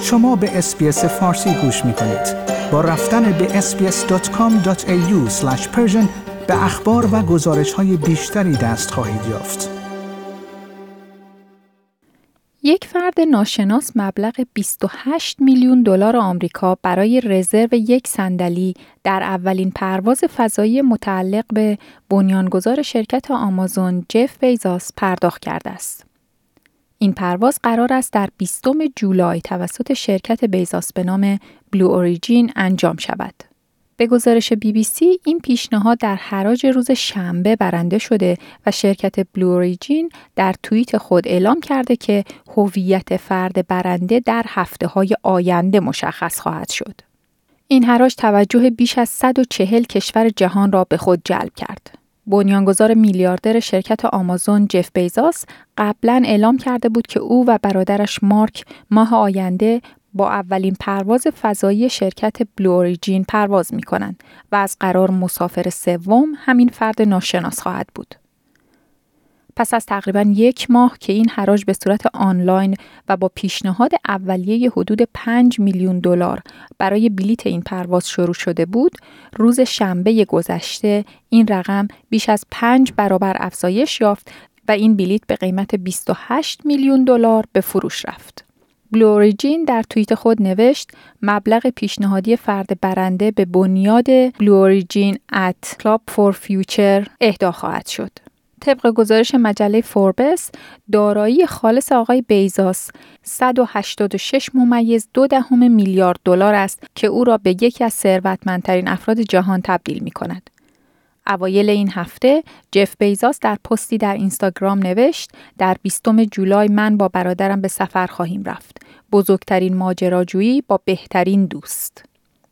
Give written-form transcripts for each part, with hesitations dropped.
شما به اس‌بی‌اس فارسی گوش می‌کنید. با رفتن به sbs.com.au/persian به اخبار و گزارش‌های بیشتری دست خواهید یافت. یک فرد ناشناس مبلغ 28 میلیون دلار آمریکا برای رزرو یک صندلی در اولین پرواز فضایی متعلق به بنیانگذار شرکت آمازون جف بیزوس پرداخت کرده است. این پرواز قرار است در 20 جولای توسط شرکت بیزوس به نام بلو اوریجین انجام شود. به گزارش BBC این پیشنهاد در حراج روز شنبه برنده شده و شرکت بلو اوریجین در توییت خود اعلام کرده که هویت فرد برنده در هفته‌های آینده مشخص خواهد شد. این حراج توجه بیش از 140 کشور جهان را به خود جلب کرد. بنیانگذار میلیاردر شرکت آمازون جف بیزوس قبلاً اعلام کرده بود که او و برادرش مارک ماه آینده با اولین پرواز فضایی شرکت بلو اوریجین پرواز می‌کنند و از قرار مسافر سوم همین فرد ناشناس خواهد بود. پس از تقریباً 1 ماه که این حراج به صورت آنلاین و با پیشنهاد اولیه حدود 5 میلیون دلار برای بلیت این پرواز شروع شده بود، روز شنبه گذشته این رقم بیش از 5 برابر افزایش یافت و این بلیت به قیمت 28 میلیون دلار به فروش رفت. بلو اوریجین در توییت خود نوشت مبلغ پیشنهادی فرد برنده به بنیاد بلو اوریجین ات کلاب فور فیوچر اهدا خواهد شد. طبق گزارش مجله فوربس، دارایی خالص آقای بیزوس 186.2 میلیارد دلار است که او را به یکی از ثروتمندترین افراد جهان تبدیل می‌کند. اوایل این هفته جف بیزوس در پستی در اینستاگرام نوشت در 20 جولای من با برادرم به سفر خواهیم رفت. بزرگترین ماجراجویی با بهترین دوست.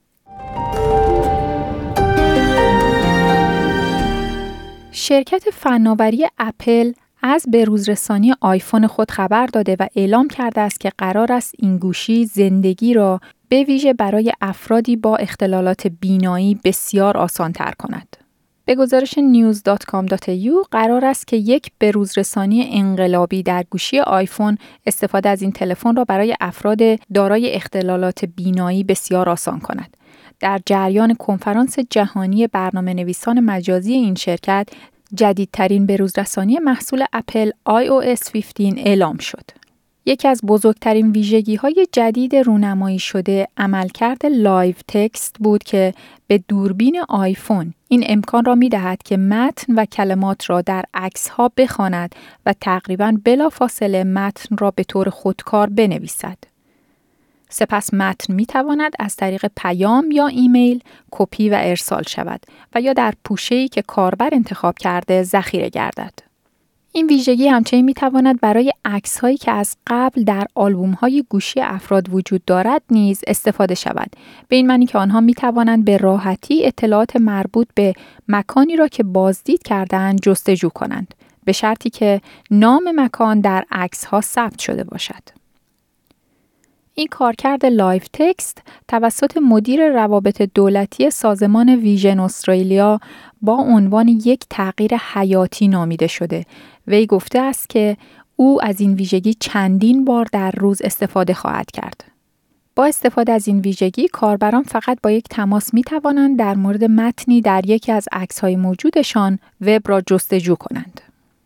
شرکت فناوری اپل از بروزرسانی آیفون خود خبر داده و اعلام کرده است که قرار است این گوشی زندگی را به ویژه برای افرادی با اختلالات بینایی بسیار آسان‌تر کند. به گزارش news.com.au قرار است که یک بروزرسانی انقلابی در گوشی آیفون استفاده از این تلفن را برای افراد دارای اختلالات بینایی بسیار آسان کند. در جریان کنفرانس جهانی برنامه‌نویسان مجازی این شرکت، جدیدترین بروزرسانی محصول اپل iOS 15 اعلام شد. یکی از بزرگترین ویژگی‌های جدید رونمایی شده عملکرد لایو تکست بود که به دوربین آیفون این امکان را می‌دهد که متن و کلمات را در عکس‌ها بخواند و تقریباً بلافاصله متن را به طور خودکار بنویسد. سپس متن می‌تواند از طریق پیام یا ایمیل کپی و ارسال شود و یا در پوشه‌ای که کاربر انتخاب کرده ذخیره گردد. این ویژگی همچنین می‌تواند برای عکس‌هایی که از قبل در آلبوم‌های گوشی افراد وجود دارد نیز استفاده شود. به این معنی که آنها می‌توانند به راحتی اطلاعات مربوط به مکانی را که بازدید کرده‌اند جستجو کنند، به شرطی که نام مکان در عکس‌ها ثبت شده باشد. این کارکرد لایو تکست توسط مدیر روابط دولتی سازمان ویژن استرالیا با عنوان یک تغییر حیاتی نامیده شده. وی گفته است که او از این ویژگی چندین بار در روز استفاده خواهد کرد. با استفاده از این ویژگی، کاربران فقط با یک تماس می توانند در مورد متنی در یکی از عکس‌های موجودشان وب را جستجو کنند.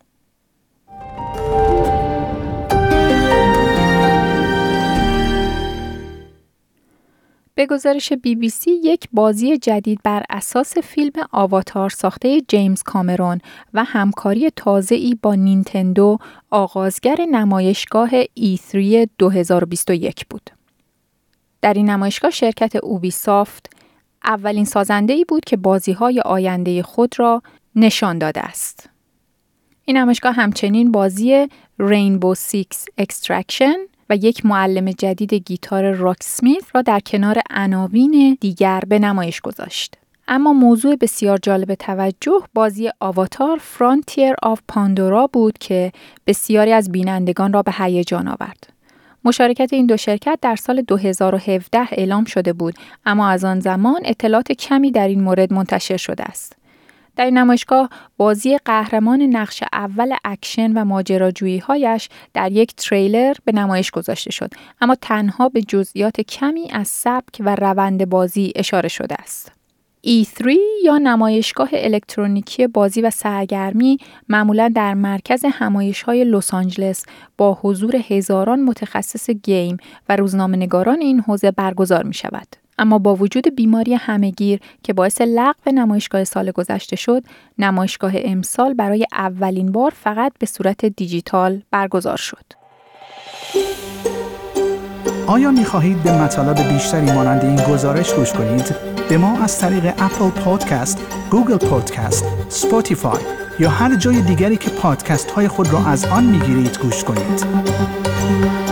به گزارش BBC، یک بازی جدید بر اساس فیلم آواتار ساخته جیمز کامرون و همکاری تازه‌ای با نینتندو آغازگر نمایشگاه E3 2021 بود. در این نمایشگاه شرکت اوبیسافت اولین سازنده‌ای بود که بازی‌های آینده خود را نشان داده است. این نمایشگاه همچنین بازی رینبو سیکس اکسترکشن و یک معلم جدید گیتار راک سمیت را در کنار عناوین دیگر به نمایش گذاشت. اما موضوع بسیار جالب توجه بازی آواتار فرانتیر آف پاندورا بود که بسیاری از بینندگان را به هیجان آورد. مشارکت این دو شرکت در سال 2017 اعلام شده بود، اما از آن زمان اطلاعات کمی در این مورد منتشر شده است. در این نمایشگاه بازی قهرمان نقش اول اکشن و ماجراجویی‌هایش در یک تریلر به نمایش گذاشته شد، اما تنها به جزئیات کمی از سبک و روند بازی اشاره شده است. E3 یا نمایشگاه الکترونیکی بازی و سرگرمی معمولا در مرکز همایش‌های لس آنجلس با حضور هزاران متخصص گیم و روزنامه‌نگاران این حوزه برگزار می‌شود. اما با وجود بیماری همه‌گیر که باعث لغو نمایشگاه سال گذشته شد، نمایشگاه امسال برای اولین بار فقط به صورت دیجیتال برگزار شد. آیا می‌خواهید به مطالب بیشتری مانند این گزارش گوش کنید؟ به ما از طریق اپل پادکست، گوگل پادکست، اسپاتیفای یا هر جای دیگری که پادکست های خود را از آن می‌گیرید گوش کنید.